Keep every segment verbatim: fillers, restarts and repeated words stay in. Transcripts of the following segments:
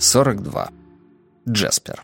сорок два. Джеспер.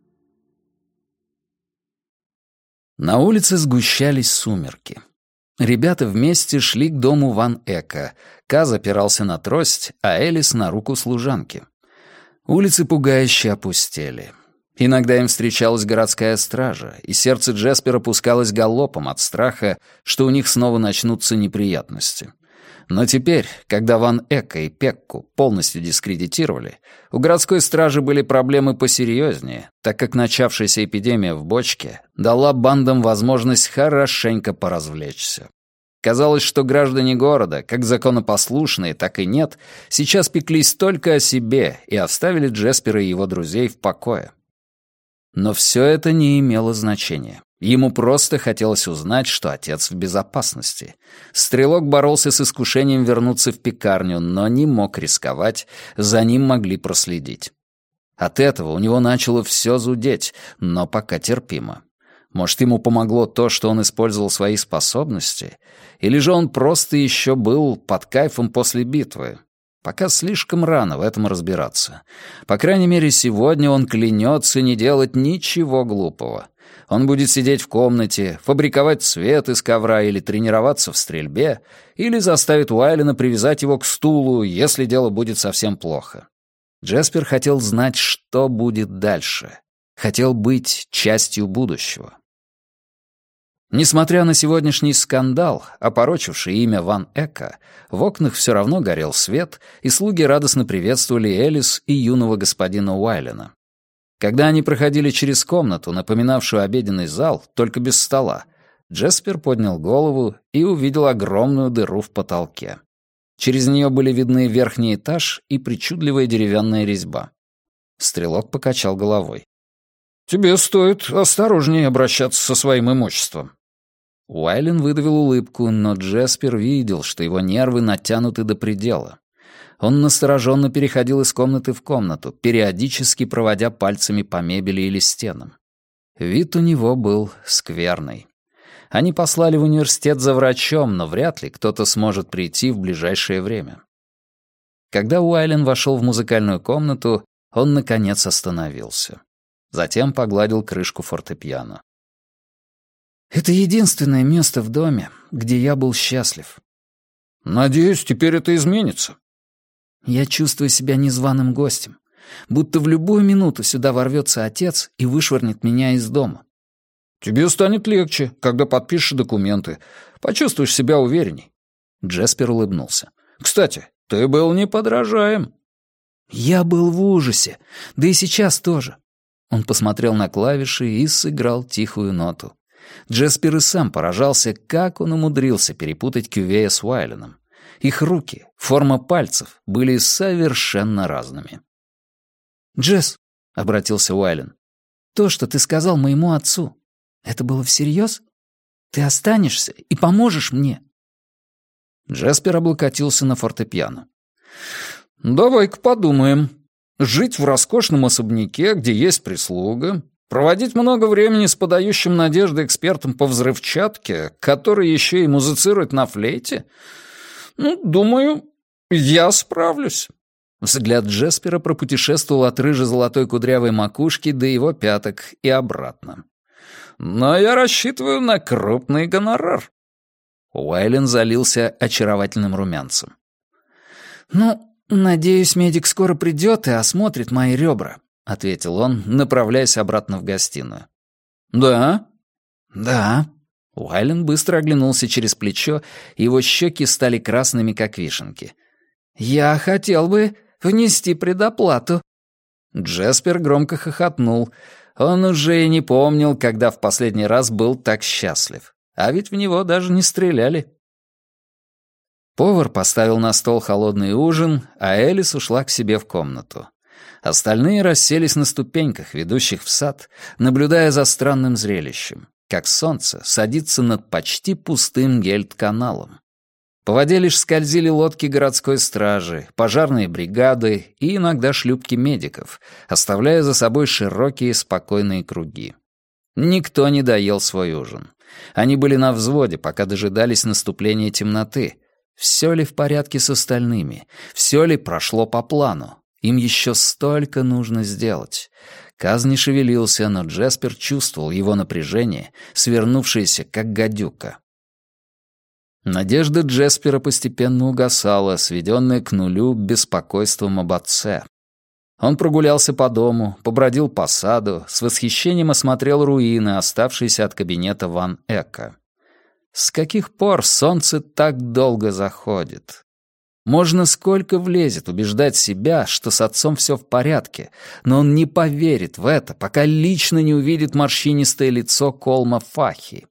На улице сгущались сумерки. Ребята вместе шли к дому Ван Эка. Каз опирался на трость, а Элис — на руку служанки. Улицы пугающе опустели. Иногда им встречалась городская стража, и сердце Джеспера пускалось галопом от страха, что у них снова начнутся неприятности. Но теперь, когда Ван Эка и Пекку полностью дискредитировали, у городской стражи были проблемы посерьезнее, так как начавшаяся эпидемия в бочке дала бандам возможность хорошенько поразвлечься. Казалось, что граждане города, как законопослушные, так и нет, сейчас пеклись только о себе и оставили Джеспера и его друзей в покое. Но все это не имело значения. Ему просто хотелось узнать, что отец в безопасности. Стрелок боролся с искушением вернуться в пекарню, но не мог рисковать, за ним могли проследить. От этого у него начало все зудеть, но пока терпимо. Может, ему помогло то, что он использовал свои способности? Или же он просто еще был под кайфом после битвы? Пока слишком рано в этом разбираться. По крайней мере, сегодня он клянется не делать ничего глупого. Он будет сидеть в комнате, фабриковать цвет из ковра или тренироваться в стрельбе, или заставит Уайлена привязать его к стулу, если дело будет совсем плохо. Джеспер хотел знать, что будет дальше. Хотел быть частью будущего. Несмотря на сегодняшний скандал, опорочивший имя Ван Эка, в окнах все равно горел свет, и слуги радостно приветствовали Элис и юного господина Уайлена. Когда они проходили через комнату, напоминавшую обеденный зал, только без стола, Джеспер поднял голову и увидел огромную дыру в потолке. Через нее были видны верхний этаж и причудливая деревянная резьба. Стрелок покачал головой. «Тебе стоит осторожнее обращаться со своим имуществом». Уайлен выдавил улыбку, но Джеспер видел, что его нервы натянуты до предела. Он настороженно переходил из комнаты в комнату, периодически проводя пальцами по мебели или стенам. Вид у него был скверный. Они послали в университет за врачом, но вряд ли кто-то сможет прийти в ближайшее время. Когда Уайлен вошел в музыкальную комнату, он, наконец, остановился. Затем погладил крышку фортепиано. «Это единственное место в доме, где я был счастлив». «Надеюсь, теперь это изменится». «Я чувствую себя незваным гостем, будто в любую минуту сюда ворвется отец и вышвырнет меня из дома». «Тебе станет легче, когда подпишешь документы. Почувствуешь себя уверенней». Джеспер улыбнулся. «Кстати, ты был неподражаем». «Я был в ужасе, да и сейчас тоже». Он посмотрел на клавиши и сыграл тихую ноту. Джеспер и сам поражался, как он умудрился перепутать Кювея с Уайленом. Их руки, форма пальцев, были совершенно разными. «Джесс», — обратился Уайлен, — «то, что ты сказал моему отцу, это было всерьез? Ты останешься и поможешь мне?» Джеспер облокотился на фортепиано. «Давай-ка подумаем. Жить в роскошном особняке, где есть прислуга, проводить много времени с подающим надежды экспертом по взрывчатке, который еще и музицирует на флейте? Ну, думаю, я справлюсь». Взгляд Джеспера пропутешествовал от рыже-золотой кудрявой макушки до его пяток и обратно. «Но я рассчитываю на крупный гонорар». Уайлен залился очаровательным румянцем. «Ну, надеюсь, медик скоро придет и осмотрит мои ребра», — ответил он, направляясь обратно в гостиную. «Да?» «Да». Уайлен быстро оглянулся через плечо, и его щеки стали красными, как вишенки. «Я хотел бы внести предоплату». Джеспер громко хохотнул. Он уже и не помнил, когда в последний раз был так счастлив. А ведь в него даже не стреляли. Повар поставил на стол холодный ужин, а Элис ушла к себе в комнату. Остальные расселись на ступеньках, ведущих в сад, наблюдая за странным зрелищем, как солнце садится над почти пустым Гельдт-каналом. По воде лишь скользили лодки городской стражи, пожарные бригады и иногда шлюпки медиков, оставляя за собой широкие спокойные круги. Никто не доел свой ужин. Они были на взводе, пока дожидались наступления темноты. Все ли в порядке с остальными? Все ли прошло по плану? Им еще столько нужно сделать. Каз не шевелился, но Джеспер чувствовал его напряжение, свернувшееся, как гадюка. Надежда Джеспера постепенно угасала, сведенная к нулю беспокойством об отце. Он прогулялся по дому, побродил по саду, с восхищением осмотрел руины, оставшиеся от кабинета Ван Эка. С каких пор солнце так долго заходит? Можно сколько влезет убеждать себя, что с отцом все в порядке, но он не поверит в это, пока лично не увидит морщинистое лицо Колма Фахи.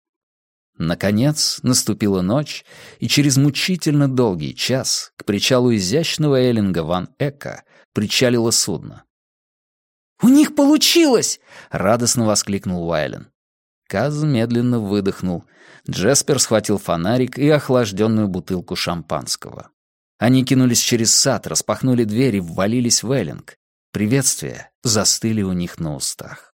Наконец наступила ночь, и через мучительно долгий час к причалу изящного эллинга Ван Эка причалило судно. «У них получилось!» — радостно воскликнул Уайлен. Каз медленно выдохнул. Джеспер схватил фонарик и охлажденную бутылку шампанского. Они кинулись через сад, распахнули дверь и ввалились в эллинг. Приветствия застыли у них на устах.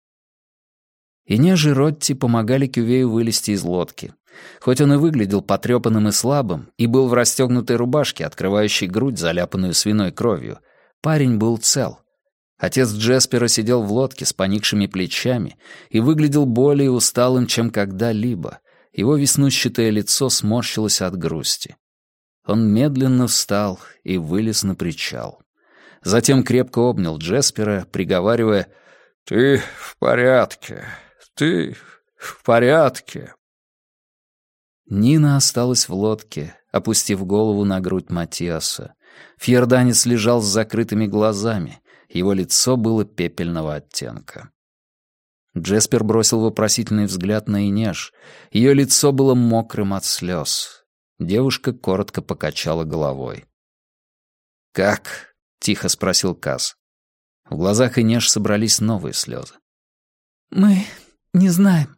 Инеж и Ротти помогали Кювею вылезти из лодки. Хоть он и выглядел потрепанным и слабым, и был в расстегнутой рубашке, открывающей грудь, заляпанную свиной кровью, парень был цел. Отец Джеспера сидел в лодке с поникшими плечами и выглядел более усталым, чем когда-либо. Его веснущатое лицо сморщилось от грусти. Он медленно встал и вылез на причал. Затем крепко обнял Джеспера, приговаривая: «Ты в порядке, ты в порядке». Нина осталась в лодке, опустив голову на грудь Матиаса. Фьерданец лежал с закрытыми глазами, его лицо было пепельного оттенка. Джеспер бросил вопросительный взгляд на Инеж. Ее лицо было мокрым от слез. Девушка коротко покачала головой. «Как?» — тихо спросил Каз. В глазах Инеж собрались новые слезы. «Мы не знаем».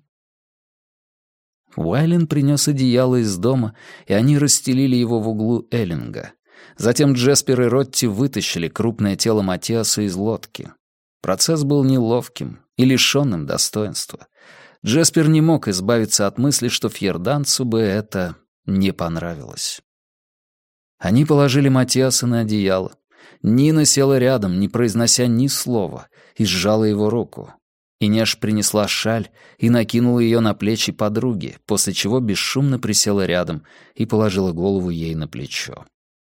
Уайлен принес одеяло из дома, и они расстелили его в углу эллинга. Затем Джеспер и Ротти вытащили крупное тело Матиаса из лодки. Процесс был неловким и лишенным достоинства. Джеспер не мог избавиться от мысли, что фьерданцу бы это не понравилось. Они положили Матиаса на одеяло. Нина села рядом, не произнося ни слова, и сжала его руку. Инеж принесла шаль и накинула ее на плечи подруги, после чего бесшумно присела рядом и положила голову ей на плечо.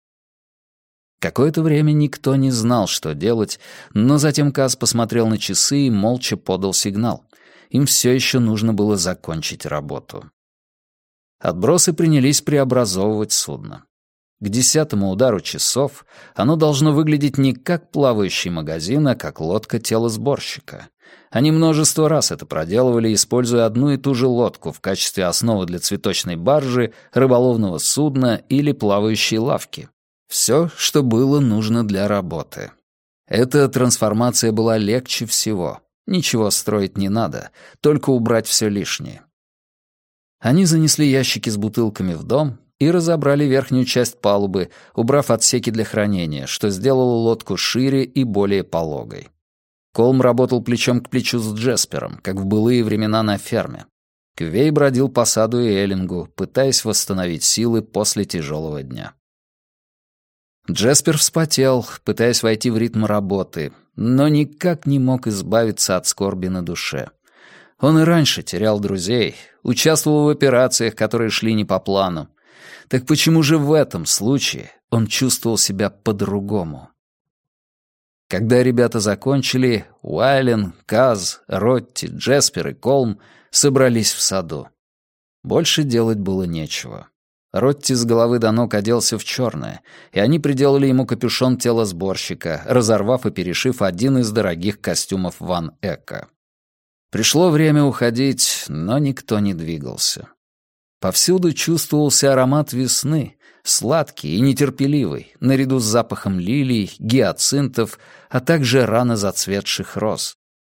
Какое-то время никто не знал, что делать, но затем Каз посмотрел на часы и молча подал сигнал. Им все еще нужно было закончить работу. Отбросы принялись преобразовывать судно. К десятому удару часов оно должно выглядеть не как плавающий магазин, а как лодка телосборщика. Они множество раз это проделывали, используя одну и ту же лодку в качестве основы для цветочной баржи, рыболовного судна или плавающей лавки. Все, что было нужно для работы. Эта трансформация была легче всего. Ничего строить не надо, только убрать все лишнее. Они занесли ящики с бутылками в дом и разобрали верхнюю часть палубы, убрав отсеки для хранения, что сделало лодку шире и более пологой. Колм работал плечом к плечу с Джеспером, как в былые времена на ферме. Кювей бродил по саду и эллингу, пытаясь восстановить силы после тяжелого дня. Джеспер вспотел, пытаясь войти в ритм работы, но никак не мог избавиться от скорби на душе. Он и раньше терял друзей, участвовал в операциях, которые шли не по плану. Так почему же в этом случае он чувствовал себя по-другому? Когда ребята закончили, Уайлен, Каз, Ротти, Джеспер и Колм собрались в саду. Больше делать было нечего. Ротти с головы до ног оделся в черное, и они приделали ему капюшон телосборщика, разорвав и перешив один из дорогих костюмов Ван Эка. Пришло время уходить, но никто не двигался. Повсюду чувствовался аромат весны, сладкий и нетерпеливый, наряду с запахом лилий, гиацинтов, а также рано зацветших роз.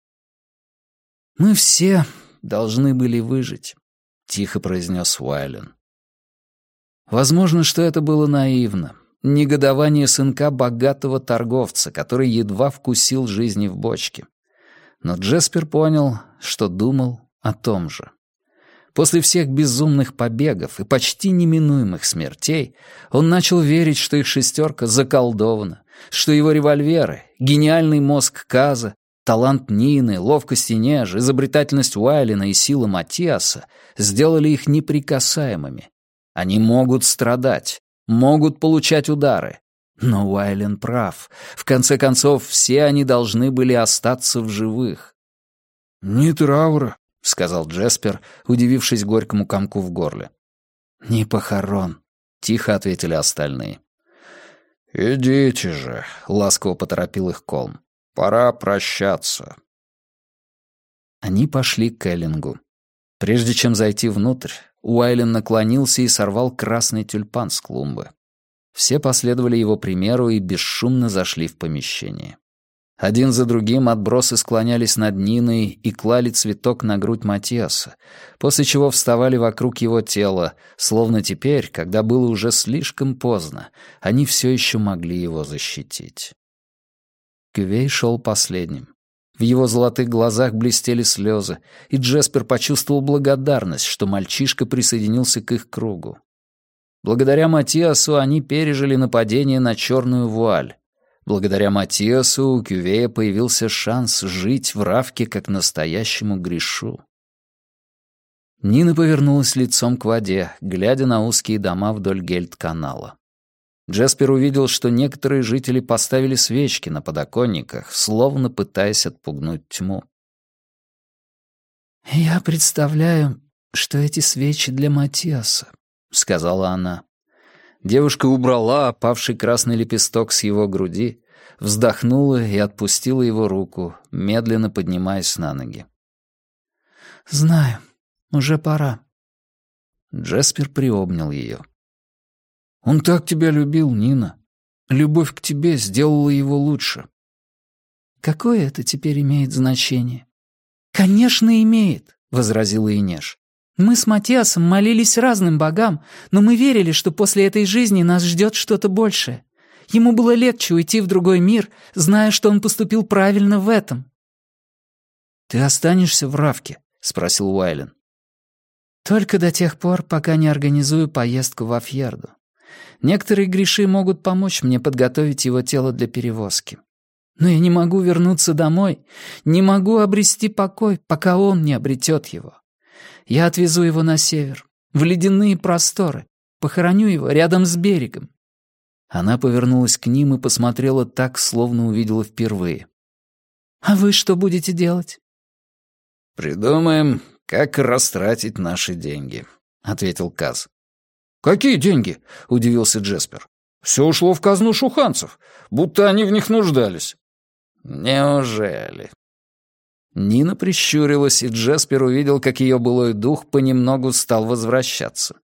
«Мы все должны были выжить», — тихо произнес Уайлен. Возможно, что это было наивно. Негодование сынка богатого торговца, который едва вкусил жизни в бочке. Но Джеспер понял, что думал о том же. После всех безумных побегов и почти неминуемых смертей он начал верить, что их шестерка заколдована, что его револьверы, гениальный мозг Каза, талант Нины, ловкость Инеж, изобретательность Уайлена и сила Матиаса сделали их неприкасаемыми. Они могут страдать, могут получать удары. Но Уайлен прав. В конце концов, все они должны были остаться в живых. «Ни траура», — сказал Джеспер, удивившись горькому комку в горле. «Ни похорон», — тихо ответили остальные. «Идите же», — ласково поторопил их Колм. «Пора прощаться». Они пошли к Эллингу. Прежде чем зайти внутрь, Уайлен наклонился и сорвал красный тюльпан с клумбы. Все последовали его примеру и бесшумно зашли в помещение. Один за другим отбросы склонялись над Ниной и клали цветок на грудь Матиаса, после чего вставали вокруг его тела, словно теперь, когда было уже слишком поздно, они все еще могли его защитить. Кювей шел последним. В его золотых глазах блестели слезы, и Джеспер почувствовал благодарность, что мальчишка присоединился к их кругу. Благодаря Матиасу они пережили нападение на черную вуаль. Благодаря Матиасу у Кювея появился шанс жить в Равке как настоящему грешу. Нина повернулась лицом к воде, глядя на узкие дома вдоль Гельд-канала. Джеспер увидел, что некоторые жители поставили свечки на подоконниках, словно пытаясь отпугнуть тьму. «Я представляю, что эти свечи для Матиаса», — сказала она. Девушка убрала опавший красный лепесток с его груди, вздохнула и отпустила его руку, медленно поднимаясь на ноги. «Знаю, уже пора». Джеспер приобнял ее. «Он так тебя любил, Нина. Любовь к тебе сделала его лучше». «Какое это теперь имеет значение?» «Конечно, имеет», — возразила Инеж. «Мы с Матиасом молились разным богам, но мы верили, что после этой жизни нас ждет что-то большее. Ему было легче уйти в другой мир, зная, что он поступил правильно в этом». «Ты останешься в Равке?» — спросил Уайлен. «Только до тех пор, пока не организую поездку в Афьерду. Некоторые греши могут помочь мне подготовить его тело для перевозки. Но я не могу вернуться домой, не могу обрести покой, пока он не обретет его. Я отвезу его на север, в ледяные просторы, похороню его рядом с берегом». Она повернулась к ним и посмотрела так, словно увидела впервые. «А вы что будете делать?» «Придумаем, как растратить наши деньги», — ответил Каз. «Какие деньги?» — удивился Джеспер. «Все ушло в казну шуханцев, будто они в них нуждались». «Неужели?» Нина прищурилась, и Джеспер увидел, как ее былой дух понемногу стал возвращаться.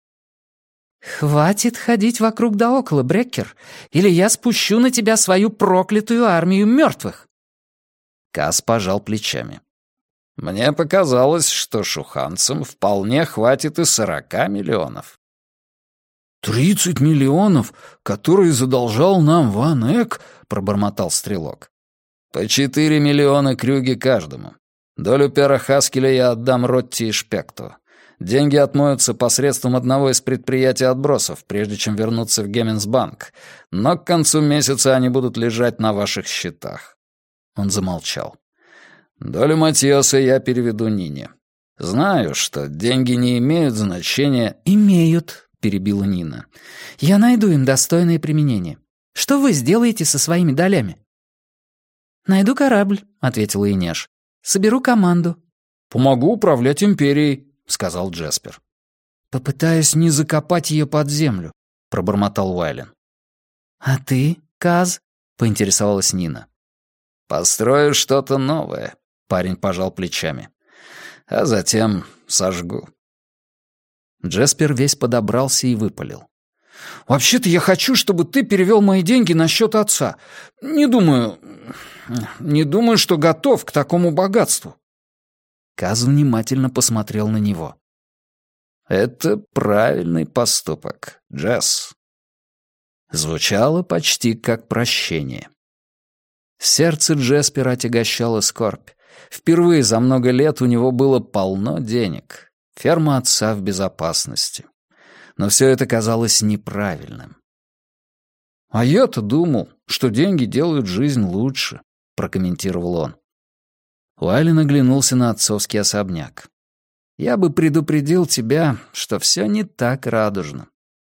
«Хватит ходить вокруг да около, Бреккер, или я спущу на тебя свою проклятую армию мертвых». Каз пожал плечами. «Мне показалось, что шуханцам вполне хватит и сорока миллионов». «Тридцать миллионов, которые задолжал нам Ван Эк?» — пробормотал стрелок. «По четыре миллиона крюги каждому. Долю пера Хаскеля я отдам Ротти и Шпекту. Деньги отмоются посредством одного из предприятий отбросов, прежде чем вернуться в Геменсбанк, но к концу месяца они будут лежать на ваших счетах». Он замолчал. «Долю Матиаса я переведу Нине. Знаю, что деньги не имеют значения». «Имеют», — перебила Нина. «Я найду им достойное применение. Что вы сделаете со своими долями?» «Найду корабль», — ответила Инеж. «Соберу команду». «Помогу управлять империей», — сказал Джеспер. «Попытаюсь не закопать ее под землю», — пробормотал Уайлен. «А ты, Каз?» — поинтересовалась Нина. «Построю что-то новое», — парень пожал плечами. «А затем сожгу». Джеспер весь подобрался и выпалил. «Вообще-то я хочу, чтобы ты перевел мои деньги на счет отца. Не думаю... не думаю, что готов к такому богатству». Каз внимательно посмотрел на него. «Это правильный поступок, Джесс». Звучало почти как прощение. Сердце Джеспера отягощало скорбь. Впервые за много лет у него было полно денег. Ферма отца в безопасности. Но все это казалось неправильным. «А я-то думал, что деньги делают жизнь лучше», — прокомментировал он. Уайлен оглянулся на отцовский особняк. «Я бы предупредил тебя, что все не так радужно».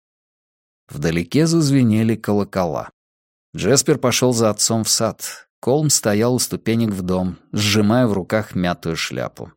Вдалеке зазвенели колокола. Джеспер пошел за отцом в сад. Колм стоял у ступенек в дом, сжимая в руках мятую шляпу.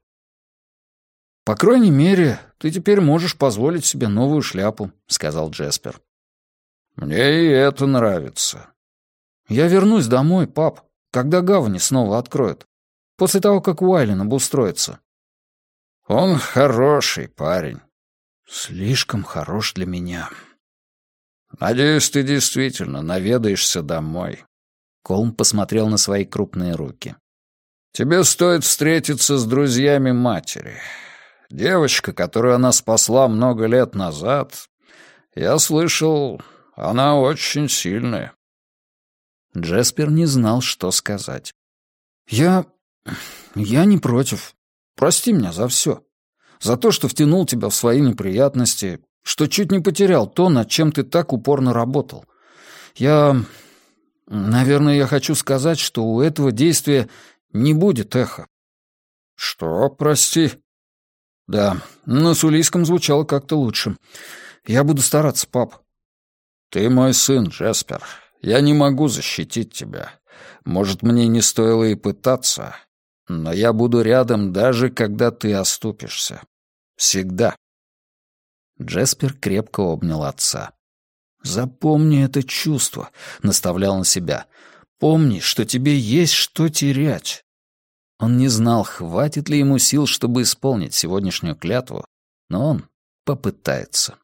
«По крайней мере, ты теперь можешь позволить себе новую шляпу», — сказал Джеспер. «Мне и это нравится». «Я вернусь домой, пап, когда гавани снова откроют. После того, как Уайлен обустроится». «Он хороший парень». «Слишком хорош для меня». «Надеюсь, ты действительно наведаешься домой». Колм посмотрел на свои крупные руки. «Тебе стоит встретиться с друзьями матери. Девочка, которую она спасла много лет назад, я слышал, она очень сильная». Джеспер не знал, что сказать. «Я... я не против. Прости меня за все. За то, что втянул тебя в свои неприятности, что чуть не потерял то, над чем ты так упорно работал. Я... Наверное, я хочу сказать, что у этого действия не будет эха». «Что, прости?» «Да, на сулийском звучало как-то лучше. Я буду стараться, пап». «Ты мой сын, Джеспер. Я не могу защитить тебя. Может, мне не стоило и пытаться, но я буду рядом, даже когда ты оступишься. Всегда». Джеспер крепко обнял отца. «Запомни это чувство», — наставлял он себя. «Помни, что тебе есть что терять». Он не знал, хватит ли ему сил, чтобы исполнить сегодняшнюю клятву, но он попытается.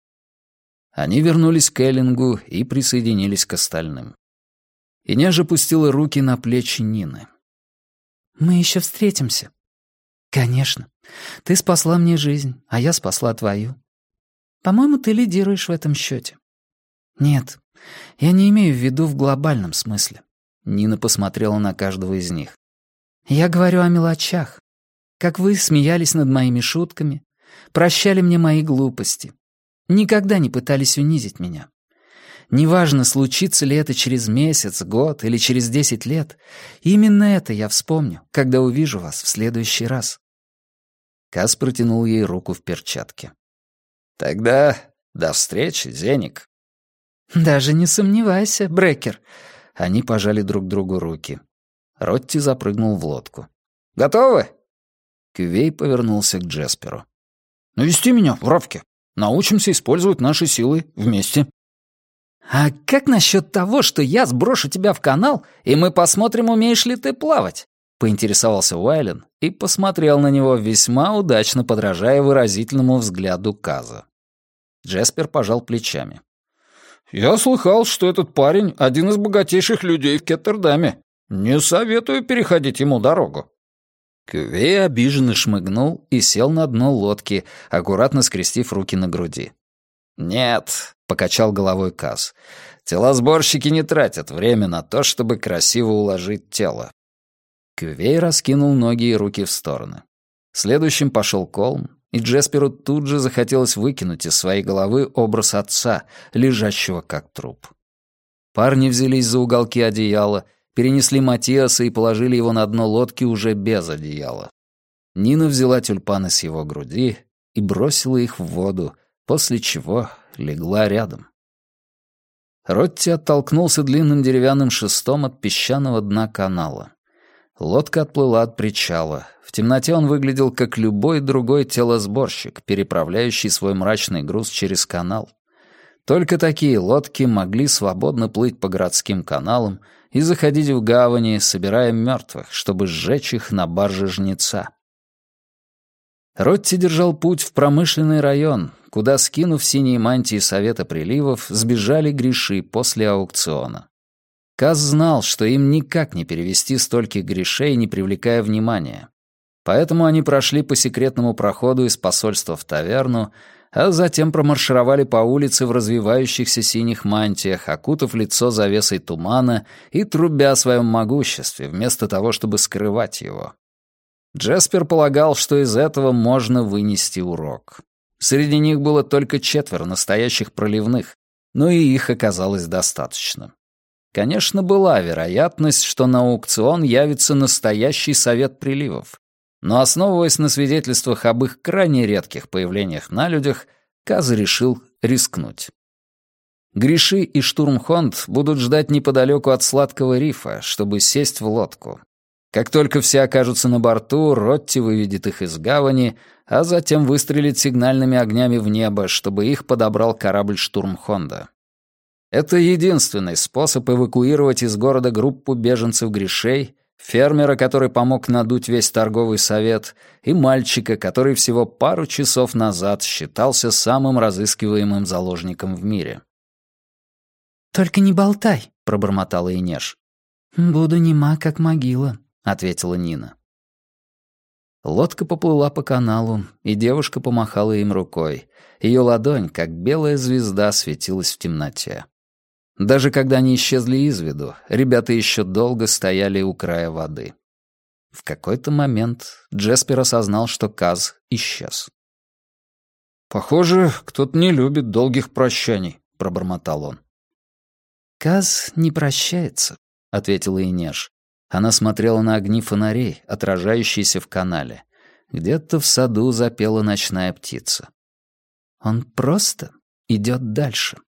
Они вернулись к Эллингу и присоединились к остальным. Инеж опустила руки на плечи Нины. «Мы еще встретимся». «Конечно. Ты спасла мне жизнь, а я спасла твою. По-моему, ты лидируешь в этом счете». «Нет, я не имею в виду в глобальном смысле». Нина посмотрела на каждого из них. «Я говорю о мелочах. Как вы смеялись над моими шутками, прощали мне мои глупости, никогда не пытались унизить меня. Неважно, случится ли это через месяц, год или через десять лет, именно это я вспомню, когда увижу вас в следующий раз». Каз протянул ей руку в перчатке. «Тогда до встречи, Зеник». «Даже не сомневайся, Брекер». Они пожали друг другу руки. Ротти запрыгнул в лодку. «Готовы?» Кювей повернулся к Джесперу. «Навести меня в рабке. Научимся использовать наши силы вместе». «А как насчет того, что я сброшу тебя в канал, и мы посмотрим, умеешь ли ты плавать?» — поинтересовался Уайлен и посмотрел на него, весьма удачно подражая выразительному взгляду Каза. Джеспер пожал плечами. «Я слыхал, что этот парень — один из богатейших людей в Кеттердаме. Не советую переходить ему дорогу». Кювей обиженно шмыгнул и сел на дно лодки, аккуратно скрестив руки на груди. «Нет», — покачал головой Каз, — «телосборщики не тратят время на то, чтобы красиво уложить тело». Кювей раскинул ноги и руки в стороны. Следующим пошел Колм, и Джесперу тут же захотелось выкинуть из своей головы образ отца, лежащего как труп. Парни взялись за уголки одеяла, перенесли Матиаса и положили его на дно лодки уже без одеяла. Нина взяла тюльпаны с его груди и бросила их в воду, после чего легла рядом. Ротти оттолкнулся длинным деревянным шестом от песчаного дна канала. Лодка отплыла от причала. В темноте он выглядел как любой другой телосборщик, переправляющий свой мрачный груз через канал. Только такие лодки могли свободно плыть по городским каналам и заходить в гавани, собирая мертвых, чтобы сжечь их на барже жнеца. Ротти держал путь в промышленный район, куда, скинув синие мантии Совета приливов, сбежали греши после аукциона. Каз знал, что им никак не перевести стольких грешей, не привлекая внимания. Поэтому они прошли по секретному проходу из посольства в таверну, а затем промаршировали по улице в развивающихся синих мантиях, окутав лицо завесой тумана и трубя о своем могуществе, вместо того, чтобы скрывать его. Джеспер полагал, что из этого можно вынести урок. Среди них было только четверо настоящих проливных, но и их оказалось достаточно. Конечно, была вероятность, что на аукцион явится настоящий совет приливов, но, основываясь на свидетельствах об их крайне редких появлениях на людях, Каз решил рискнуть. Гриши и Штурмхонд будут ждать неподалеку от Сладкого рифа, чтобы сесть в лодку. Как только все окажутся на борту, Ротти выведет их из гавани, а затем выстрелит сигнальными огнями в небо, чтобы их подобрал корабль Штурмхонда. Это единственный способ эвакуировать из города группу беженцев-гришей, фермера, который помог надуть весь торговый совет, и мальчика, который всего пару часов назад считался самым разыскиваемым заложником в мире. «Только не болтай», — пробормотала Инеш. «Буду нема, как могила», — ответила Нина. Лодка поплыла по каналу, и девушка помахала им рукой. Ее ладонь, как белая звезда, светилась в темноте. Даже когда они исчезли из виду, ребята еще долго стояли у края воды. В какой-то момент Джеспер осознал, что Каз исчез. «Похоже, кто-то не любит долгих прощаний», — пробормотал он. «Каз не прощается», — ответила Инеш. Она смотрела на огни фонарей, отражающиеся в канале. Где-то в саду запела ночная птица. «Он просто идет дальше».